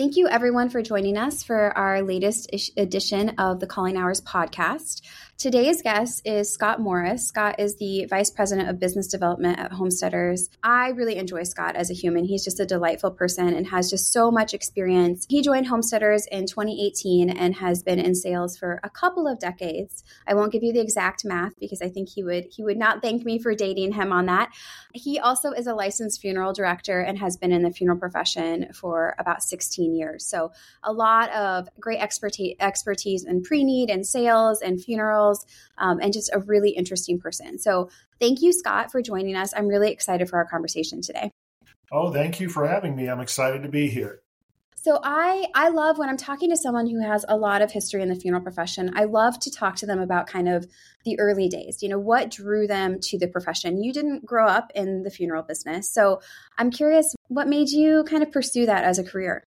Thank you, everyone, for joining us for our latest edition of the Calling Hours podcast. Today's guest is Scott Morris. Scott is the Vice President of Business Development at Homesteaders. I really enjoy Scott as a human. He's just a delightful person and has just so much experience. He joined Homesteaders in 2018 and has been in sales for a couple of decades. I won't give you the exact math because I think he would not thank me for dating him on that. He also is a licensed funeral director and has been in the funeral profession for about 16 years. So a lot of great expertise in pre-need and sales and funerals, and just a really interesting person. So thank you, Scott, for joining us. I'm really excited for our conversation today. Oh, thank you for having me. I'm excited to be here. So I love when I'm talking to someone who has a lot of history in the funeral profession, I love to talk to them about kind of the early days, what drew them to the profession. You didn't grow up in the funeral business. So I'm curious, what made you kind of pursue that as a career?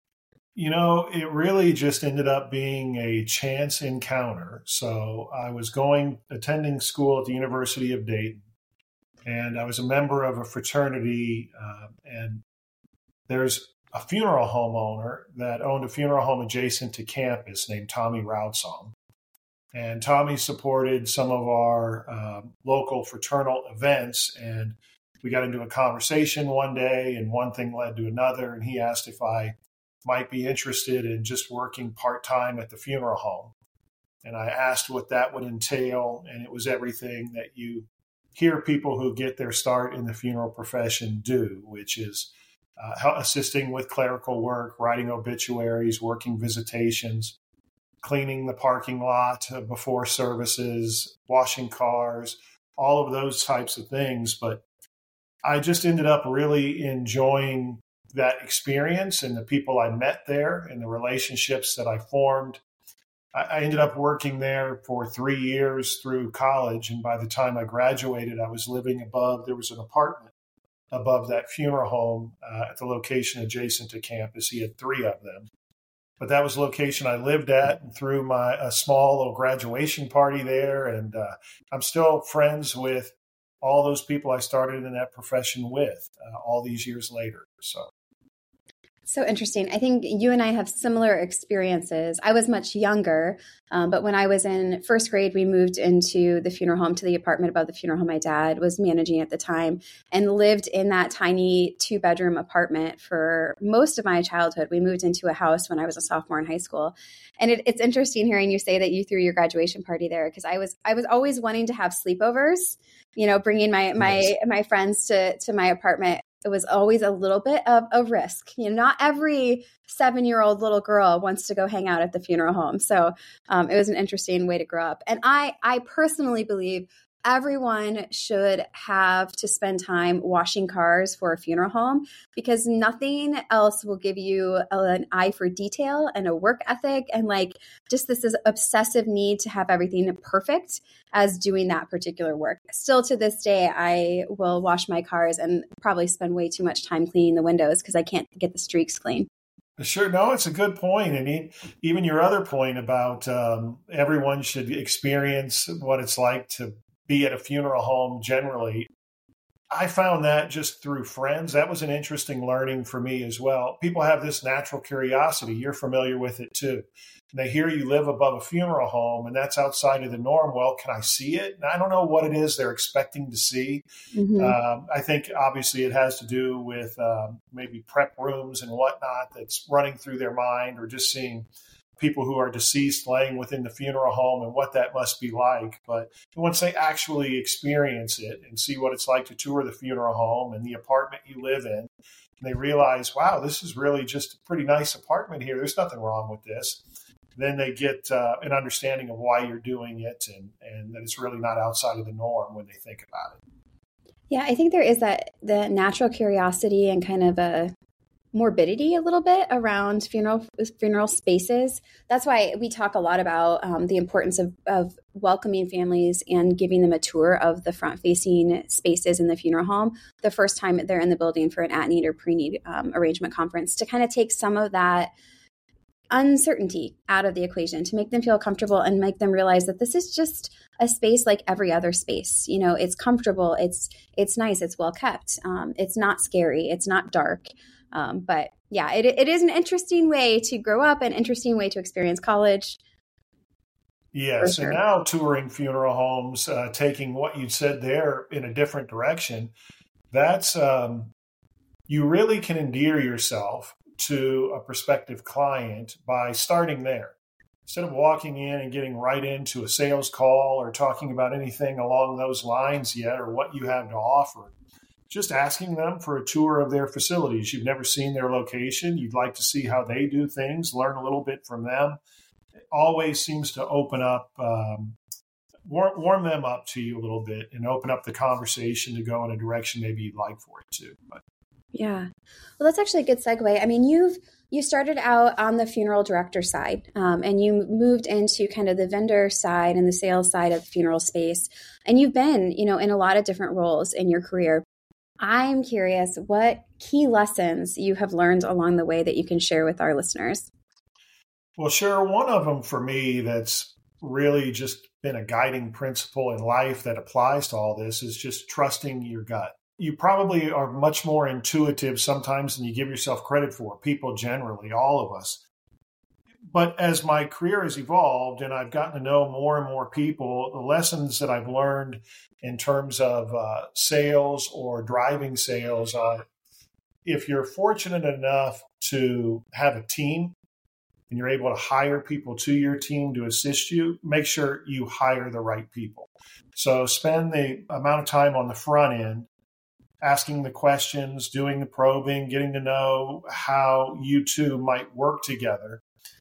It really just ended up being a chance encounter. So I was attending school at the University of Dayton, and I was a member of a fraternity, and there's a funeral home owner that owned a funeral home adjacent to campus named Tommy Raudsong. And Tommy supported some of our local fraternal events, and we got into a conversation one day, and one thing led to another, and he asked if I might be interested in just working part-time at the funeral home. And I asked what that would entail, and it was everything that you hear people who get their start in the funeral profession do, which is assisting with clerical work, writing obituaries, working visitations, cleaning the parking lot before services, washing cars, all of those types of things. But I just ended up really enjoying that experience and the people I met there and the relationships that I formed. I ended up working there for 3 years through college. And by the time I graduated, I was living there was an apartment above that funeral home at the location adjacent to campus. He had 3 of them. But that was the location I lived at and threw a small little graduation party there. And I'm still friends with all those people I started in that profession with all these years later. So interesting. I think you and I have similar experiences. I was much younger, but when I was in first grade, we moved into the funeral home, to the apartment above the funeral home my dad was managing at the time, and lived in that tiny 2-bedroom apartment for most of my childhood. We moved into a house when I was a sophomore in high school. And it's interesting hearing you say that you threw your graduation party there, because I was always wanting to have sleepovers, bringing my friends to my apartment. It was always a little bit of a risk. Not every 7-year-old little girl wants to go hang out at the funeral home. So it was an interesting way to grow up. And I personally believe everyone should have to spend time washing cars for a funeral home, because nothing else will give you an eye for detail and a work ethic and just this obsessive need to have everything perfect as doing that particular work. Still to this day, I will wash my cars and probably spend way too much time cleaning the windows because I can't get the streaks clean. Sure. No, it's a good point. And even your other point about everyone should experience what it's like to be at a funeral home generally. I found that just through friends. That was an interesting learning for me as well. People have this natural curiosity. You're familiar with it too. They hear you live above a funeral home and that's outside of the norm. Well, can I see it? And I don't know what it is they're expecting to see. Mm-hmm. I think obviously it has to do with maybe prep rooms and whatnot that's running through their mind, or just seeing people who are deceased laying within the funeral home and what that must be like. But once they actually experience it and see what it's like to tour the funeral home and the apartment you live in, and they realize, wow, this is really just a pretty nice apartment here. There's nothing wrong with this. Then they get an understanding of why you're doing it, and that it's really not outside of the norm when they think about it. Yeah, I think there is the natural curiosity and kind of a morbidity a little bit around funeral spaces. That's why we talk a lot about the importance of welcoming families and giving them a tour of the front-facing spaces in the funeral home the first time they're in the building for an at-need or pre-need arrangement conference, to kind of take some of that uncertainty out of the equation, to make them feel comfortable and make them realize that this is just a space like every other space. It's comfortable, it's nice, it's well kept, it's not scary, it's not dark. But yeah, it is an interesting way to grow up, an interesting way to experience college. Yes, Sure. and now touring funeral homes, taking what you said there in a different direction, that's you really can endear yourself to a prospective client by starting there. Instead of walking in and getting right into a sales call or talking about anything along those lines yet or what you have to offer, just asking them for a tour of their facilities. You've never seen their location. You'd like to see how they do things, learn a little bit from them. It always seems to open up, warm them up to you a little bit and open up the conversation to go in a direction maybe you'd like for it to. But yeah. Well, that's actually a good segue. I mean, you started out on the funeral director side, and you moved into kind of the vendor side and the sales side of the funeral space. And you've been, in a lot of different roles in your career. I'm curious what key lessons you have learned along the way that you can share with our listeners. Well, sure. One of them for me that's really just been a guiding principle in life that applies to all this is just trusting your gut. You probably are much more intuitive sometimes than you give yourself credit for, people generally, all of us. But as my career has evolved and I've gotten to know more and more people, the lessons that I've learned in terms of sales or driving sales are if you're fortunate enough to have a team and you're able to hire people to your team to assist you, make sure you hire the right people. So spend the amount of time on the front end asking the questions, doing the probing, getting to know how you two might work together.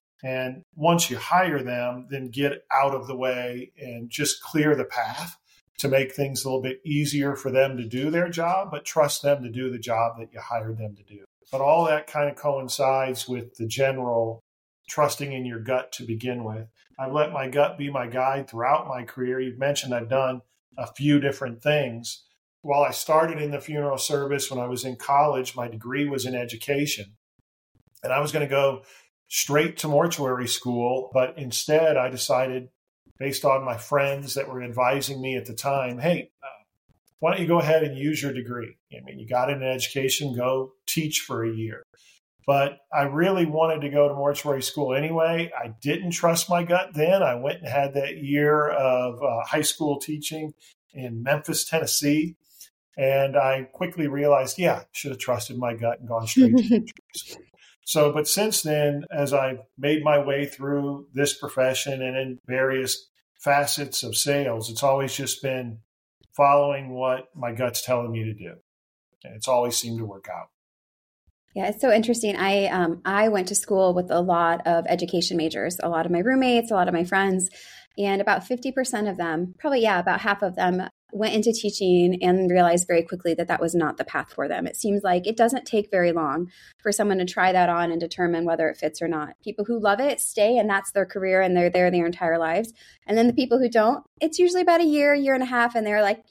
And once you hire them, then get out of the way and just clear the path to make things a little bit easier for them to do their job, but trust them to do the job that you hired them to do. But all that kind of coincides with the general trusting in your gut to begin with. I've let my gut be my guide throughout my career. You've mentioned I've done a few different things. While I started in the funeral service when I was in college, my degree was in education. And I was going to go straight to mortuary school, but instead I decided, based on my friends that were advising me at the time, hey, why don't you go ahead and use your degree? I mean, you got an education, go teach for a year. But I really wanted to go to mortuary school anyway. I didn't trust my gut then. I went and had that year of high school teaching in Memphis, Tennessee. And I quickly realized, I should have trusted my gut and gone straight to mortuary school. So, but since then, as I've made my way through this profession and in various facets of sales, it's always just been following what my gut's telling me to do. And it's always seemed to work out. Yeah, it's so interesting. I went to school with a lot of education majors, a lot of my roommates, a lot of my friends, and about 50% of them, probably, about half of them went into teaching and realized very quickly that that was not the path for them. It seems like it doesn't take very long for someone to try that on and determine whether it fits or not. People who love it stay, and that's their career, and they're there their entire lives. And then the people who don't, it's usually about a year and a half, and they're like,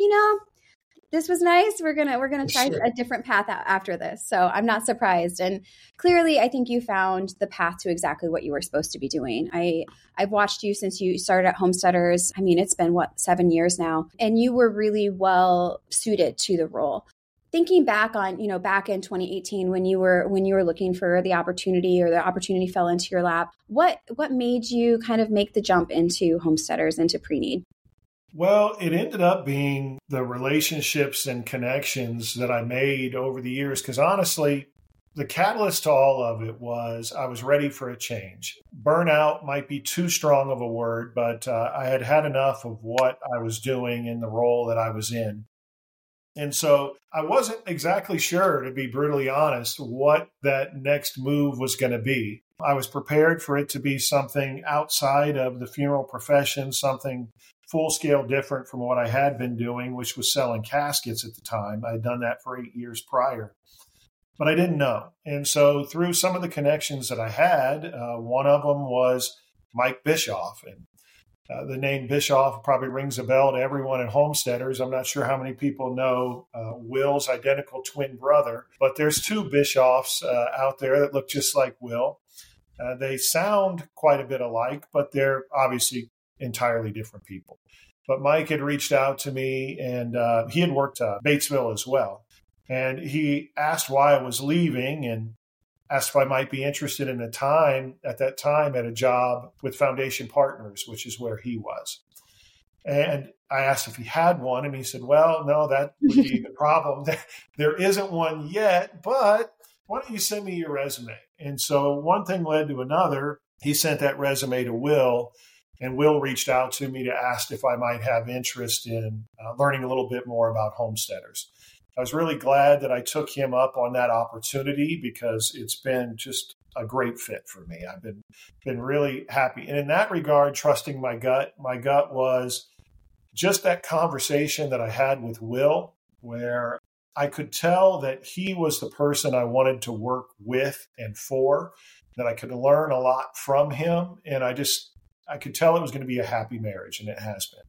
this was nice. We're gonna try a different path after this. So I'm not surprised. And clearly, I think you found the path to exactly what you were supposed to be doing. I've watched you since you started at Homesteaders. I mean, it's been 7 years now, and you were really well suited to the role. Thinking back on, back in 2018 when you were looking for the opportunity or the opportunity fell into your lap, what made you kind of make the jump into Homesteaders, into Preneed? Well, it ended up being the relationships and connections that I made over the years, because honestly, the catalyst to all of it was I was ready for a change. Burnout might be too strong of a word, but I had had enough of what I was doing in the role that I was in. And so I wasn't exactly sure, to be brutally honest, what that next move was going to be. I was prepared for it to be something outside of the funeral profession, something full-scale different from what I had been doing, which was selling caskets at the time. I had done that for 8 years prior, but I didn't know. And so through some of the connections that I had, one of them was Mike Bischoff. And the name Bischoff probably rings a bell to everyone at Homesteaders. I'm not sure how many people know Will's identical twin brother, but there's two Bischoffs out there that look just like Will. They sound quite a bit alike, but they're obviously entirely different people. But Mike had reached out to me, and he had worked Batesville as well. And he asked why I was leaving. And asked if I might be interested at that time at a job with Foundation Partners, which is where he was. And I asked if he had one, and he said, well, no, that would be the problem. There isn't one yet, but why don't you send me your resume? And so one thing led to another. He sent that resume to Will, and Will reached out to me to ask if I might have interest in learning a little bit more about homesteaders. I was really glad that I took him up on that opportunity because it's been just a great fit for me. I've been really happy. And in that regard, trusting my gut was just that conversation that I had with Will, where I could tell that he was the person I wanted to work with and for, that I could learn a lot from him. And I could tell it was going to be a happy marriage, and it has been.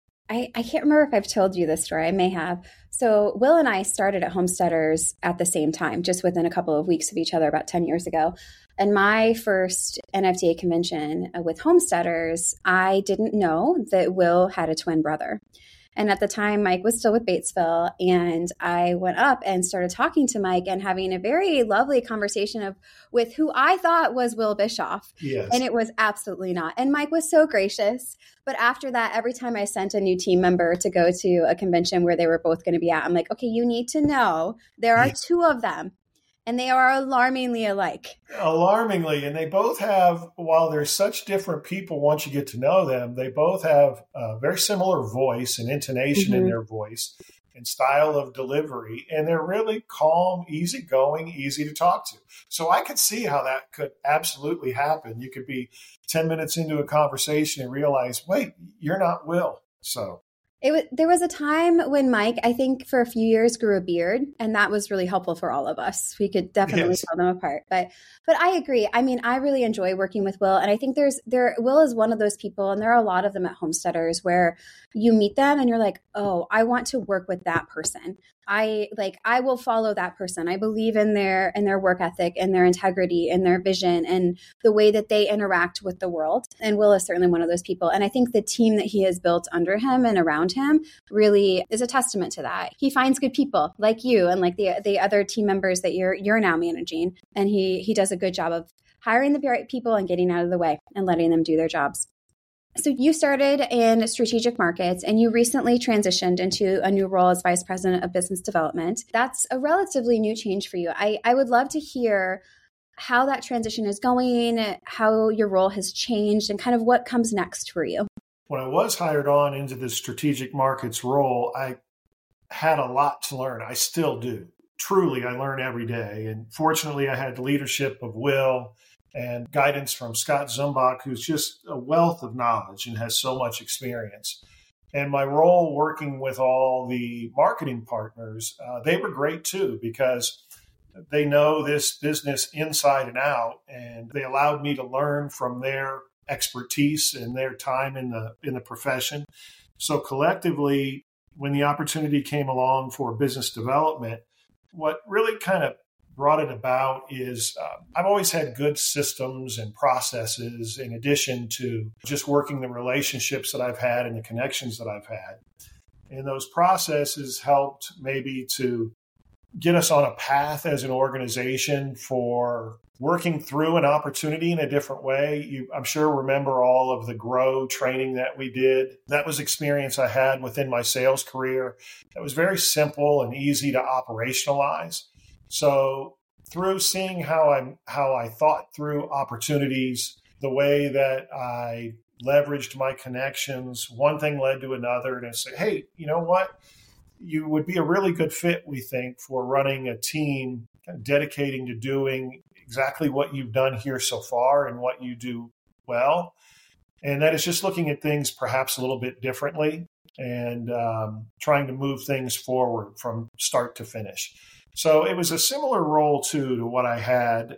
I can't remember if I've told you this story. I may have. So Will and I started at Homesteaders at the same time, just within a couple of weeks of each other about 10 years ago. And my first NFDA convention with Homesteaders, I didn't know that Will had a twin brother. And at the time, Mike was still with Batesville, and I went up and started talking to Mike and having a very lovely conversation with who I thought was Will Bischoff. Yes. And it was absolutely not. And Mike was so gracious. But after that, every time I sent a new team member to go to a convention where they were both going to be at, I'm like, okay, you need to know there are two of them. And they are alarmingly alike. Alarmingly. And they both have, while they're such different people, once you get to know them, they both have a very similar voice and intonation in their voice and style of delivery. And they're really calm, easygoing, easy to talk to. So I could see how that could absolutely happen. You could be 10 minutes into a conversation and realize, wait, you're not Will. So there was a time when Mike, I think for a few years, grew a beard, and that was really helpful for all of us. We could definitely tell them apart. But I agree. I mean, I really enjoy working with Will, and I think Will is one of those people, and there are a lot of them at Homesteaders where you meet them and you're like, oh, I want to work with that person. I will follow that person. I believe in their work ethic and their integrity and their vision and the way that they interact with the world. And Will is certainly one of those people. And I think the team that he has built under him and around him really is a testament to that. He finds good people like you and like the other team members that you're now managing. And he does a good job of hiring the right people and getting out of the way and letting them do their jobs. So you started in strategic markets and you recently transitioned into a new role as Vice President of Business Development. That's a relatively new change for you. I would love to hear how that transition is going, how your role has changed, and kind of what comes next for you. When I was hired on into the strategic markets role, I had a lot to learn. I still do. Truly, I learn every day. And fortunately, I had the leadership of Will and guidance from Scott Zumbach, who's just a wealth of knowledge and has so much experience. And my role working with all the marketing partners, they were great too, because they know this business inside and out, and they allowed me to learn from their expertise and their time in the profession. So collectively, when the opportunity came along for business development, what really kind of brought it about is I've always had good systems and processes in addition to just working the relationships that I've had and the connections that I've had. And those processes helped maybe to get us on a path as an organization for working through an opportunity in a different way. You, I'm sure, remember all of the GROW training that we did. That was experience I had within my sales career. That was very simple and easy to operationalize. So through seeing how I thought through opportunities, the way that I leveraged my connections, one thing led to another, and I say, hey, you know what? You would be a really good fit, we think, for running a team kind of dedicating to doing exactly what you've done here so far and what you do well. And that is just looking at things perhaps a little bit differently and trying to move things forward from start to finish. So it was a similar role, too, to what I had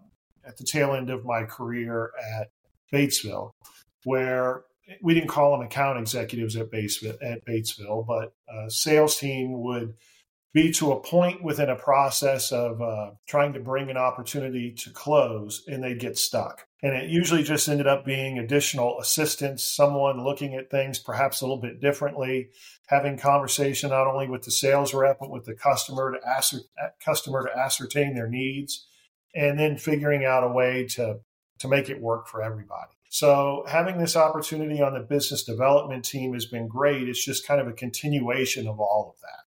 at the tail end of my career at Batesville, where we didn't call them account executives at Batesville, but a sales team would be to a point within a process of trying to bring an opportunity to close, and they'd get stuck. And it usually just ended up being additional assistance, someone looking at things perhaps a little bit differently, having conversation not only with the sales rep, but with the customer to ascertain their needs, and then figuring out a way to make it work for everybody. So having this opportunity on the business development team has been great. It's just kind of a continuation of all of that.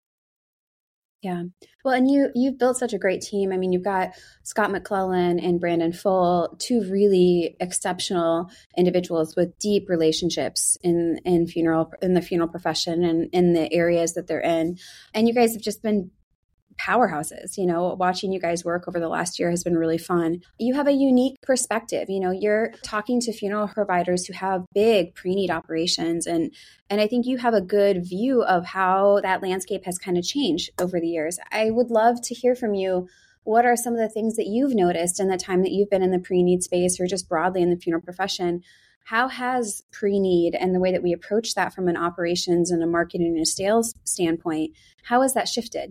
Yeah. Well, and you've built such a great team. I mean, you've got Scott McClellan and Brandon Full, two really exceptional individuals with deep relationships in the funeral profession and in the areas that they're in. And you guys have just been powerhouses. Watching you guys work over the last year has been really fun. You have a unique perspective. You're talking to funeral providers who have big pre-need operations. And I think you have a good view of how that landscape has kind of changed over the years. I would love to hear from you. What are some of the things that you've noticed in the time that you've been in the pre-need space or just broadly in the funeral profession? How has pre-need and the way that we approach that from an operations and a marketing and a sales standpoint, how has that shifted?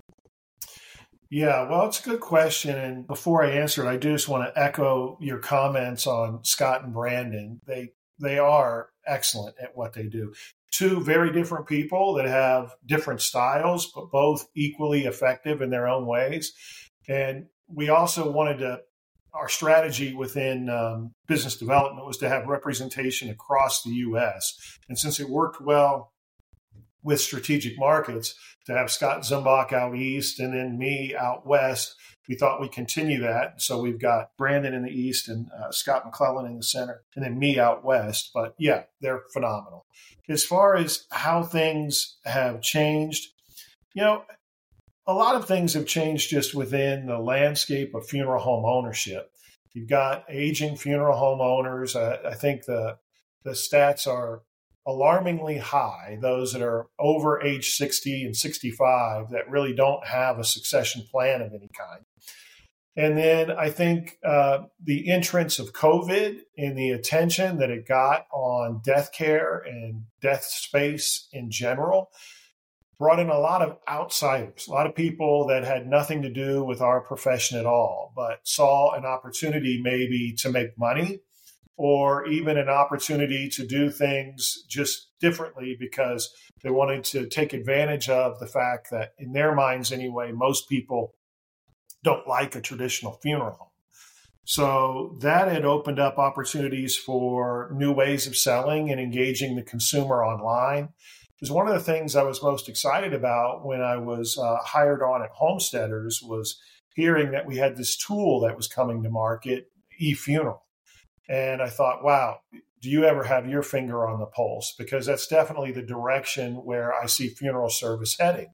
Yeah, well, it's a good question. And before I answer it, I do just want to echo your comments on Scott and Brandon. They are excellent at what they do. Two very different people that have different styles, but both equally effective in their own ways. And we also our strategy within business development was to have representation across the U.S. And since it worked well with strategic markets, to have Scott Zumbach out east and then me out west, we thought we'd continue that. So we've got Brandon in the east and Scott McClellan in the center, and then me out west. But yeah, they're phenomenal. As far as how things have changed, a lot of things have changed just within the landscape of funeral home ownership. You've got aging funeral home owners. I think the stats are alarmingly high, those that are over age 60 and 65 that really don't have a succession plan of any kind. And then I think the entrance of COVID and the attention that it got on death care and death space in general brought in a lot of outsiders, a lot of people that had nothing to do with our profession at all, but saw an opportunity maybe to make money or even an opportunity to do things just differently because they wanted to take advantage of the fact that, in their minds anyway, most people don't like a traditional funeral home. So that had opened up opportunities for new ways of selling and engaging the consumer online. It was one of the things I was most excited about when I was hired on at Homesteaders was hearing that we had this tool that was coming to market, eFuneral. And I thought, wow, do you ever have your finger on the pulse? Because that's definitely the direction where I see funeral service heading,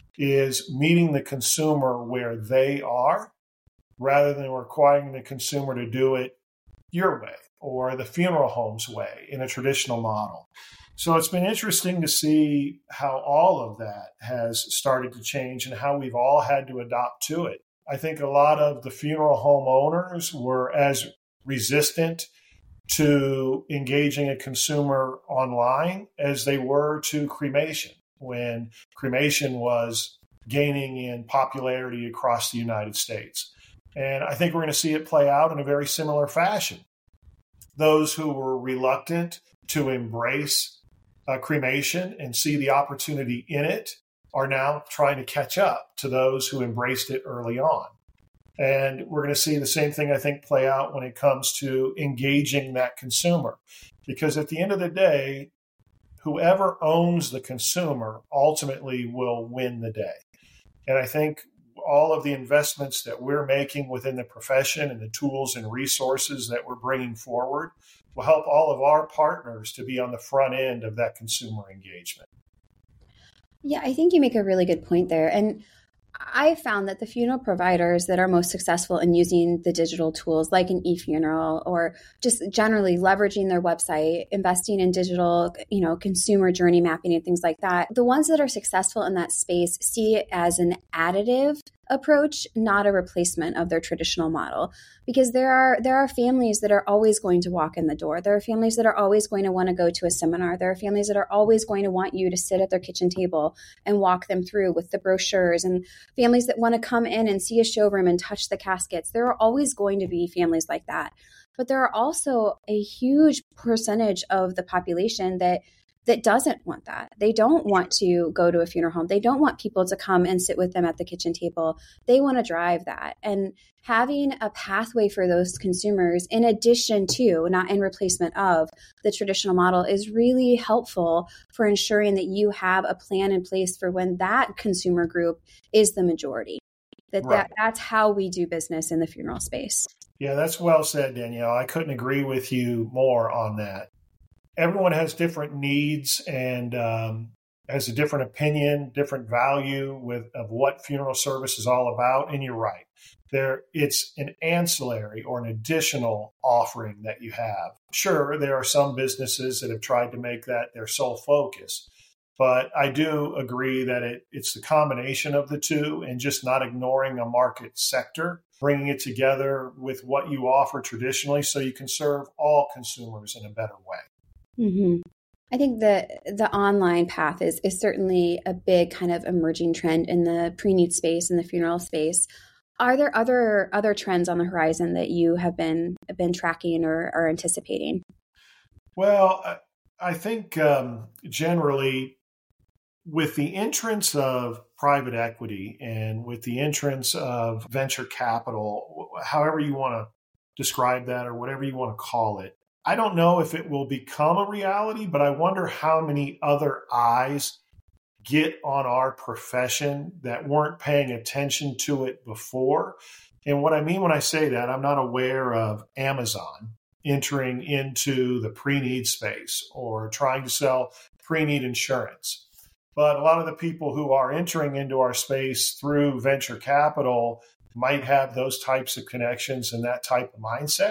is meeting the consumer where they are rather than requiring the consumer to do it your way or the funeral home's way in a traditional model. So it's been interesting to see how all of that has started to change and how we've all had to adopt to it. I think a lot of the funeral home owners were as resistant to engaging a consumer online as they were to cremation, when cremation was gaining in popularity across the United States. And I think we're going to see it play out in a very similar fashion. Those who were reluctant to embrace cremation and see the opportunity in it are now trying to catch up to those who embraced it early on. And we're going to see the same thing, I think, play out when it comes to engaging that consumer. Because at the end of the day, whoever owns the consumer ultimately will win the day. And I think all of the investments that we're making within the profession and the tools and resources that we're bringing forward will help all of our partners to be on the front end of that consumer engagement. Yeah, I think you make a really good point there. And I found that the funeral providers that are most successful in using the digital tools like an eFuneral or just generally leveraging their website, investing in digital, consumer journey mapping and things like that, the ones that are successful in that space see it as an additive approach, not a replacement of their traditional model. Because there are families that are always going to walk in the door. There are families that are always going to want to go to a seminar. There are families that are always going to want you to sit at their kitchen table and walk them through with the brochures, and families that want to come in and see a showroom and touch the caskets. There are always going to be families like that. But there are also a huge percentage of the population that that doesn't want that. They don't want to go to a funeral home. They don't want people to come and sit with them at the kitchen table. They want to drive that. And having a pathway for those consumers, in addition to, not in replacement of, the traditional model is really helpful for ensuring that you have a plan in place for when that consumer group is the majority. That's how we do business in the funeral space. Yeah, that's well said, Danielle. I couldn't agree with you more on that. Everyone has different needs and has a different opinion, different value of what funeral service is all about. And you're right. It's an ancillary or an additional offering that you have. Sure, there are some businesses that have tried to make that their sole focus. But I do agree that it's the combination of the two and just not ignoring a market sector, bringing it together with what you offer traditionally so you can serve all consumers in a better way. Mm-hmm. I think the online path is certainly a big kind of emerging trend in the pre-need space and the funeral space. Are there other trends on the horizon that you have been tracking or are anticipating? Well, I think generally, with the entrance of private equity and with the entrance of venture capital, however you want to describe that or whatever you want to call it, I don't know if it will become a reality, but I wonder how many other eyes get on our profession that weren't paying attention to it before. And what I mean when I say that, I'm not aware of Amazon entering into the pre-need space or trying to sell pre-need insurance. But a lot of the people who are entering into our space through venture capital might have those types of connections and that type of mindset.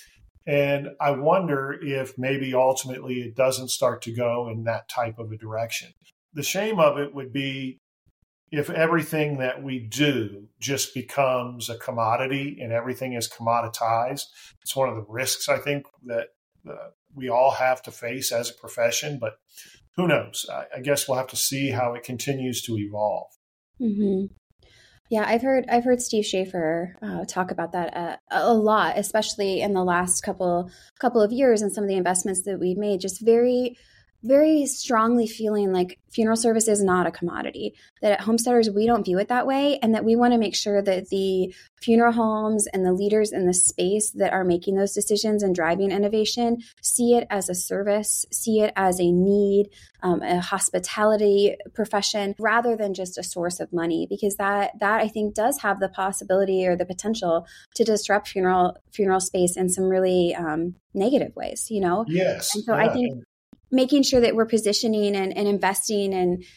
And I wonder if maybe ultimately it doesn't start to go in that type of a direction. The shame of it would be if everything that we do just becomes a commodity and everything is commoditized. It's one of the risks, I think, that we all have to face as a profession. But who knows? I guess we'll have to see how it continues to evolve. Mm-hmm. Yeah, I've heard Steve Schaefer talk about that a lot, especially in the last couple of years, and some of the investments that we've made. Just very, very strongly feeling like funeral service is not a commodity, that at Homesteaders, we don't view it that way, and that we want to make sure that the funeral homes and the leaders in the space that are making those decisions and driving innovation see it as a service, see it as a need, a hospitality profession, rather than just a source of money, because that I think does have the possibility or the potential to disrupt funeral space in some really negative ways, Yes. And so I think making sure that we're positioning and investing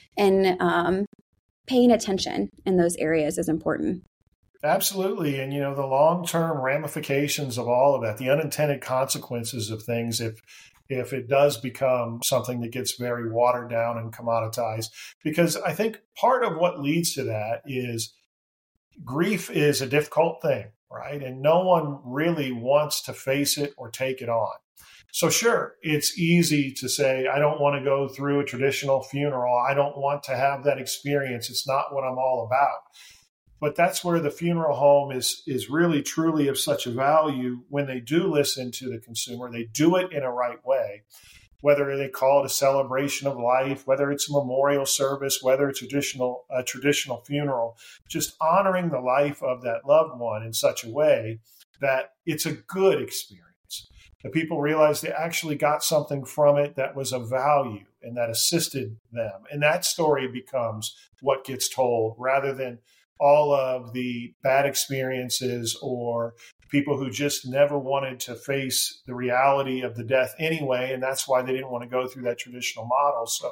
and paying attention in those areas is important. Absolutely. And, the long-term ramifications of all of that, the unintended consequences of things, if it does become something that gets very watered down and commoditized, because I think part of what leads to that is grief is a difficult thing, right? And no one really wants to face it or take it on. So sure, it's easy to say, I don't want to go through a traditional funeral. I don't want to have that experience. It's not what I'm all about. But that's where the funeral home is really, truly of such a value when they do listen to the consumer. They do it in a right way, whether they call it a celebration of life, whether it's a memorial service, whether it's a traditional funeral, just honoring the life of that loved one in such a way that it's a good experience. That people realize they actually got something from it that was of value and that assisted them. And that story becomes what gets told rather than all of the bad experiences or people who just never wanted to face the reality of the death anyway. And that's why they didn't want to go through that traditional model. So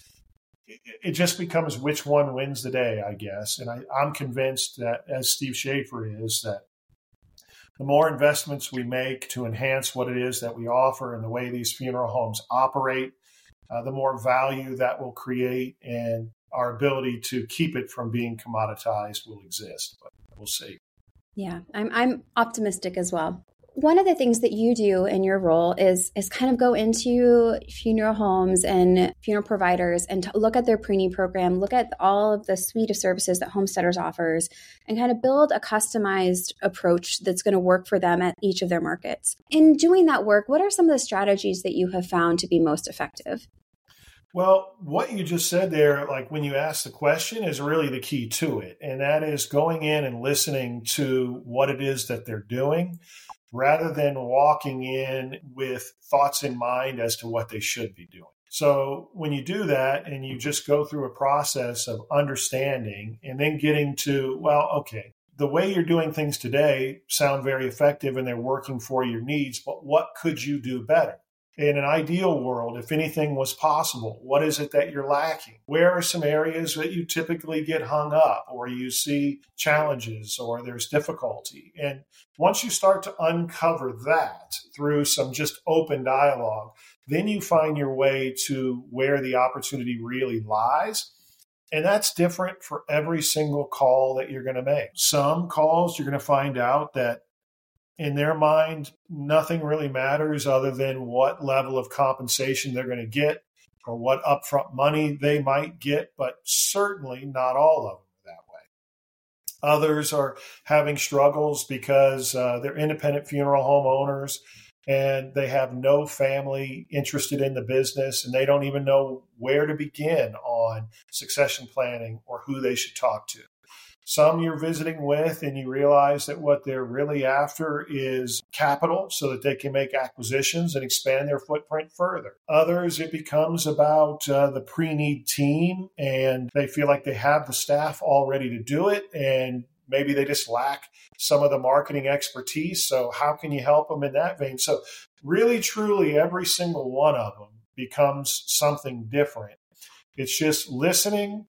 it just becomes which one wins the day, I guess. And I'm convinced that, as Steve Schaefer is, that the more investments we make to enhance what it is that we offer and the way these funeral homes operate, the more value that will create, and our ability to keep it from being commoditized will exist. But we'll see. Yeah, I'm optimistic as well. One of the things that you do in your role is kind of go into funeral homes and funeral providers and to look at their pre-need program, look at all of the suite of services that Homesteaders offers, and kind of build a customized approach that's going to work for them at each of their markets. In doing that work, what are some of the strategies that you have found to be most effective? Well, what you just said there, like when you ask the question, is really the key to it. And that is going in and listening to what it is that they're doing rather than walking in with thoughts in mind as to what they should be doing. So when you do that and you just go through a process of understanding and then getting to, well, okay, the way you're doing things today sound very effective and they're working for your needs, but what could you do better? In an ideal world, if anything was possible, what is it that you're lacking? Where are some areas that you typically get hung up or you see challenges or there's difficulty? And once you start to uncover that through some just open dialogue, then you find your way to where the opportunity really lies. And that's different for every single call that you're going to make. Some calls you're going to find out that in their mind, nothing really matters other than what level of compensation they're going to get or what upfront money they might get, but certainly not all of them that way. Others are having struggles because they're independent funeral home owners and they have no family interested in the business and they don't even know where to begin on succession planning or who they should talk to. Some you're visiting with and you realize that what they're really after is capital so that they can make acquisitions and expand their footprint further. Others, it becomes about the pre-need team and they feel like they have the staff all ready to do it and maybe they just lack some of the marketing expertise. So how can you help them in that vein? So really, truly, every single one of them becomes something different. It's just listening,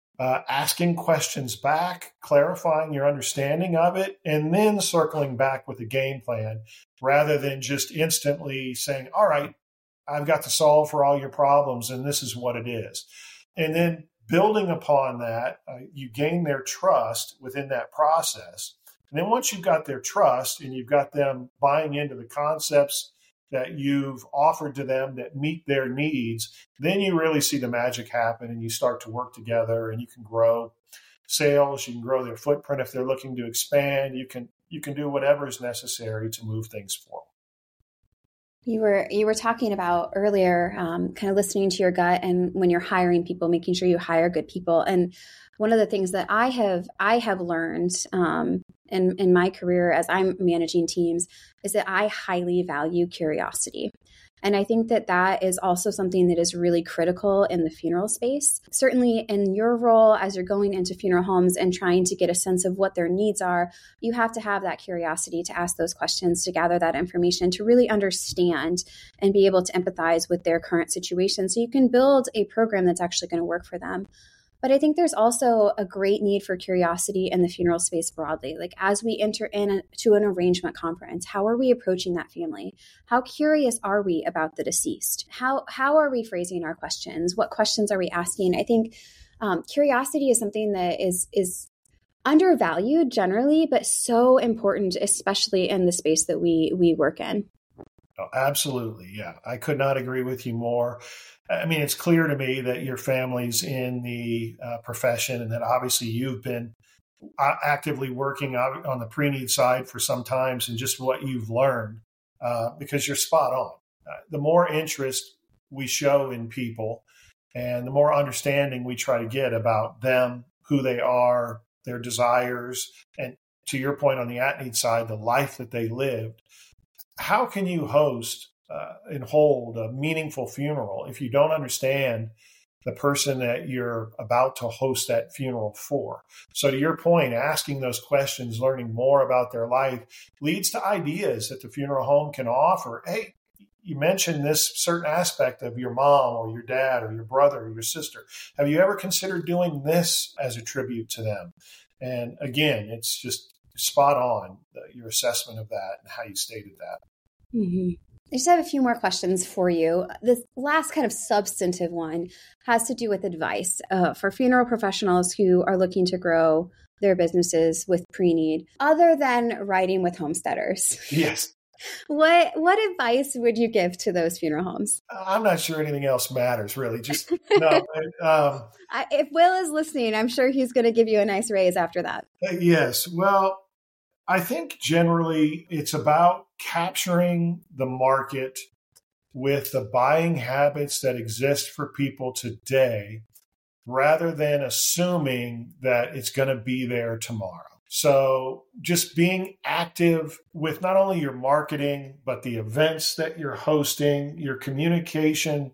asking questions back, clarifying your understanding of it, and then circling back with a game plan rather than just instantly saying, all right, I've got to solve for all your problems and this is what it is. And then building upon that, you gain their trust within that process. And then once you've got their trust and you've got them buying into the concepts that you've offered to them that meet their needs, then you really see the magic happen and you start to work together and you can grow sales, you can grow their footprint if they're looking to expand, you can do whatever is necessary to move things forward. You were talking about earlier, kind of listening to your gut and when you're hiring people, making sure you hire good people. And one of the things that I have learned in my career as I'm managing teams is that I highly value curiosity. And I think that that is also something that is really critical in the funeral space. Certainly in your role as you're going into funeral homes and trying to get a sense of what their needs are, you have to have that curiosity to ask those questions, to gather that information, to really understand and be able to empathize with their current situation so you can build a program that's actually going to work for them. But I think there's also a great need for curiosity in the funeral space broadly. Like as we enter into an arrangement conference, how are we approaching that family? How curious are we about the deceased? How are we phrasing our questions? What questions are we asking? I think curiosity is something that is undervalued generally, but so important, especially in the space that we work in. Oh, absolutely. Yeah. I could not agree with you more. I mean, it's clear to me that your family's in the profession and that obviously you've been actively working on the pre-need side for some times and just what you've learned because you're spot on. The more interest we show in people and the more understanding we try to get about them, who they are, their desires, and to your point on the at-need side, the life that they lived, how can you host and hold a meaningful funeral if you don't understand the person that you're about to host that funeral for? So to your point, asking those questions, learning more about their life leads to ideas that the funeral home can offer. Hey, you mentioned this certain aspect of your mom or your dad or your brother or your sister. Have you ever considered doing this as a tribute to them? And again, it's just spot on, your assessment of that and how you stated that. Mm-hmm. I just have a few more questions for you. This last kind of substantive one has to do with advice for funeral professionals who are looking to grow their businesses with pre-need, other than writing with homesteaders. Yes. What advice would you give to those funeral homes? I'm not sure anything else matters, really. Just no. If Will is listening, I'm sure he's going to give you a nice raise after that. Yes. Well, I think generally it's about capturing the market with the buying habits that exist for people today rather than assuming that it's going to be there tomorrow. So just being active with not only your marketing, but the events that you're hosting, your communication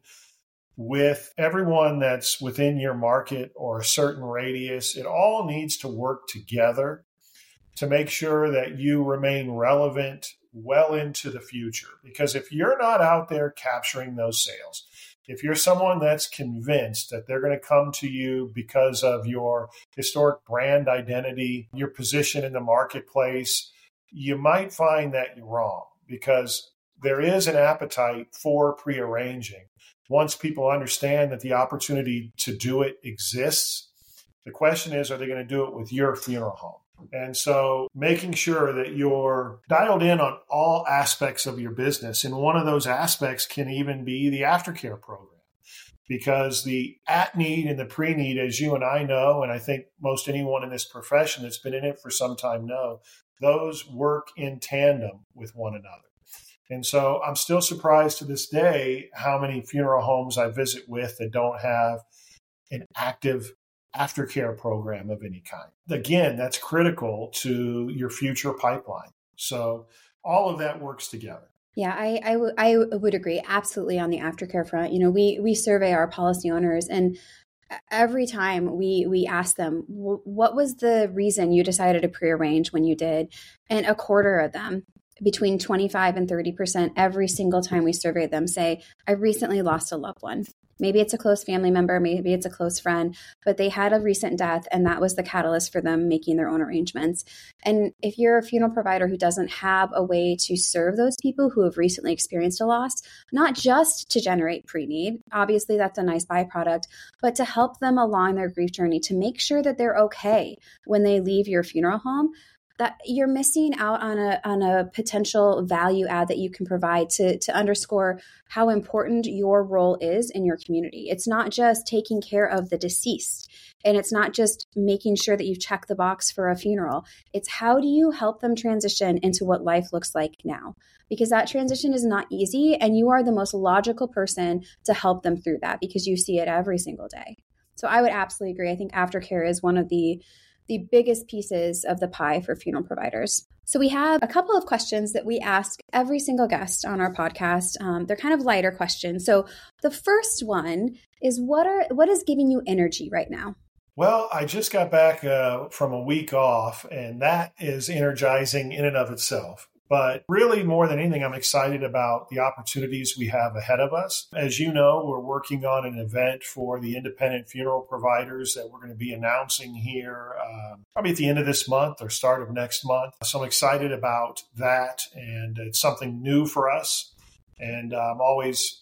with everyone that's within your market or a certain radius, it all needs to work together to make sure that you remain relevant well into the future. Because if you're not out there capturing those sales, if you're someone that's convinced that they're going to come to you because of your historic brand identity, your position in the marketplace, you might find that you're wrong, because there is an appetite for prearranging. Once people understand that the opportunity to do it exists, the question is, are they going to do it with your funeral home? And so making sure that you're dialed in on all aspects of your business. And one of those aspects can even be the aftercare program, because the at-need and the pre-need, as you and I know, and I think most anyone in this profession that's been in it for some time know, those work in tandem with one another. And so I'm still surprised to this day how many funeral homes I visit with that don't have an active aftercare program of any kind. Again, that's critical to your future pipeline. So all of that works together. Yeah, I would agree absolutely on the aftercare front. You know, we survey our policy owners, and every time we ask them, what was the reason you decided to prearrange when you did? And a quarter of them, between 25 and 30%, every single time we survey them, say, I recently lost a loved one. Maybe it's a close family member, maybe it's a close friend, but they had a recent death, and that was the catalyst for them making their own arrangements. And if you're a funeral provider who doesn't have a way to serve those people who have recently experienced a loss, not just to generate pre-need, obviously that's a nice byproduct, but to help them along their grief journey, to make sure that they're okay when they leave your funeral home, that you're missing out on a potential value add that you can provide to underscore how important your role is in your community. It's not just taking care of the deceased, and it's not just making sure that you check the box for a funeral. It's how do you help them transition into what life looks like now? Because that transition is not easy, and you are the most logical person to help them through that because you see it every single day. So I would absolutely agree. I think aftercare is one of the biggest pieces of the pie for funeral providers. So we have a couple of questions that we ask every single guest on our podcast. They're kind of lighter questions. So the first one is, what is giving you energy right now? Well, I just got back from a week off, and that is energizing in and of itself. But really, more than anything, I'm excited about the opportunities we have ahead of us. As you know, we're working on an event for the independent funeral providers that we're going to be announcing here probably at the end of this month or start of next month. So I'm excited about that, and it's something new for us. And I'm always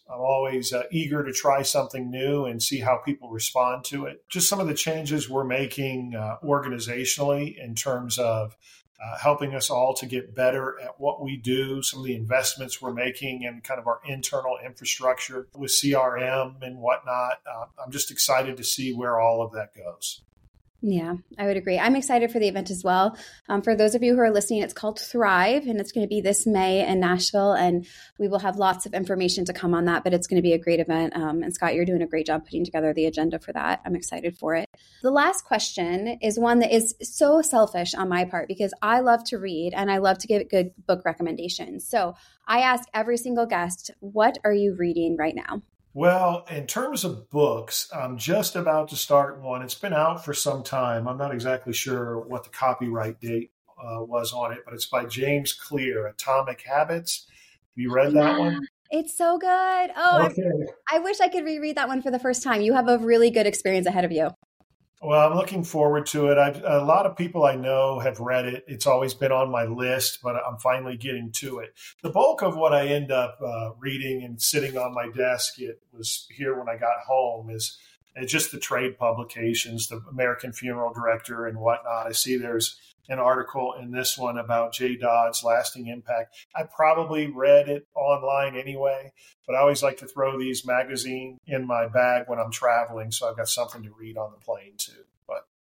eager to try something new and see how people respond to it. Just some of the changes we're making organizationally in terms of helping us all to get better at what we do, some of the investments we're making in kind of our internal infrastructure with CRM and whatnot. I'm just excited to see where all of that goes. Yeah, I would agree. I'm excited for the event as well. For those of you who are listening, it's called Thrive, and it's going to be this May in Nashville, and we will have lots of information to come on that, but it's going to be a great event. And Scott, you're doing a great job putting together the agenda for that. I'm excited for it. The last question is one that is so selfish on my part because I love to read and I love to give good book recommendations. So I ask every single guest, what are you reading right now? Well, in terms of books, I'm just about to start one. It's been out for some time. I'm not exactly sure what the copyright date was on it, but it's by James Clear, Atomic Habits. Have you read that one? It's so good. Oh, okay. I wish I could reread that one for the first time. You have a really good experience ahead of you. Well, I'm looking forward to it. A lot of people I know have read it. It's always been on my list, but I'm finally getting to it. The bulk of what I end up reading and sitting on my desk, it was here when I got home, is just the trade publications, the American Funeral Director and whatnot. I see there's an article in this one about Jay Dodds' Lasting Impact. I probably read it online anyway, but I always like to throw these magazines in my bag when I'm traveling, so I've got something to read on the plane too.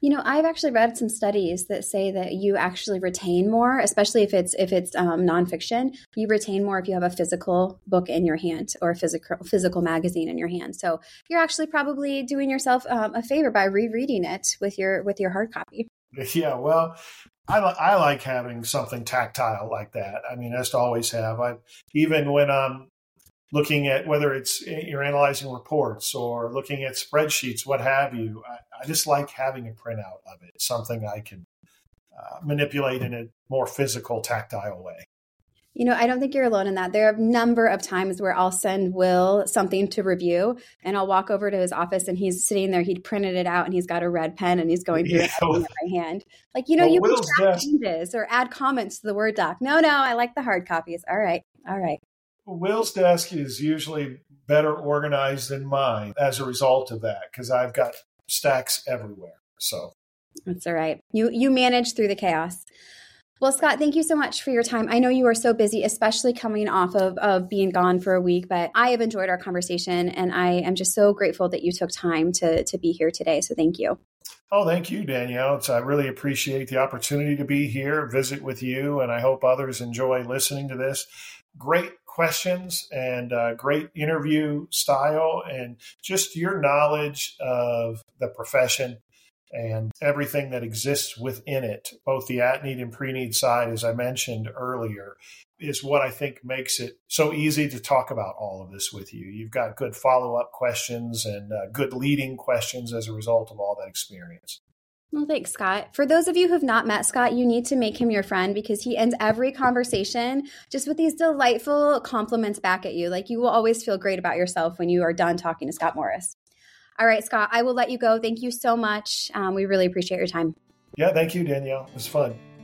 I've actually read some studies that say that you actually retain more, especially if it's nonfiction. You retain more if you have a physical book in your hand or a physical magazine in your hand. So you're actually probably doing yourself a favor by rereading it with your hard copy. Yeah, well, I like having something tactile like that. I mean, I just always have. Even when I'm looking at whether it's you're analyzing reports or looking at spreadsheets, what have you, I just like having a printout of it, something I can manipulate in a more physical, tactile way. I don't think you're alone in that. There are a number of times where I'll send Will something to review and I'll walk over to his office and he's sitting there, he'd printed it out and he's got a red pen and he's going through it in my hand. Like, you can track changes or add comments to the Word doc. No, I like the hard copies. All right. Will's desk is usually better organized than mine as a result of that, because I've got stacks everywhere. So that's all right. You manage through the chaos. Well, Scott, thank you so much for your time. I know you are so busy, especially coming off of being gone for a week, but I have enjoyed our conversation and I am just so grateful that you took time to be here today. So thank you. Oh, thank you, Danielle. I really appreciate the opportunity to be here, visit with you, and I hope others enjoy listening to this. Great questions and great interview style and just your knowledge of the profession and everything that exists within it, both the at-need and pre-need side, as I mentioned earlier, is what I think makes it so easy to talk about all of this with you. You've got good follow-up questions and good leading questions as a result of all that experience. Well, thanks, Scott. For those of you who have not met Scott, you need to make him your friend because he ends every conversation just with these delightful compliments back at you. Like you will always feel great about yourself when you are done talking to Scott Morris. All right, Scott, I will let you go. Thank you so much. We really appreciate your time. Yeah, thank you, Danielle. It was fun.